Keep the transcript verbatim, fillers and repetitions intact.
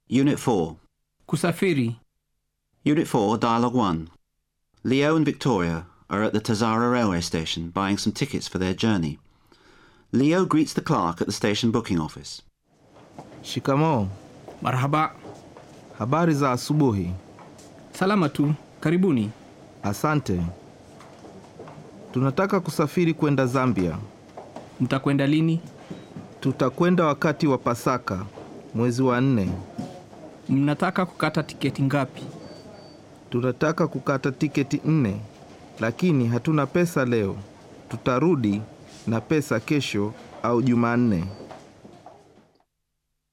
Unit four. Kusafiri. Unit four, Dialogue one. Leo and Victoria are at the Tazara railway station buying some tickets for their journey. Leo greets the clerk at the station booking office. Shikamoo. Marhaba. Habari za asubuhi. Salama tu. Karibuni. Asante. Tunataka kusafiri kwenda Zambia. Mtakwenda lini? Tutakwenda wakati wa Pasaka, mwezi wa nne. Mnataka kukata tiketi ngapi? Tunataka kukata tiketi nne, lakini hatuna pesa leo. Tutarudi na pesa kesho au Jumanne.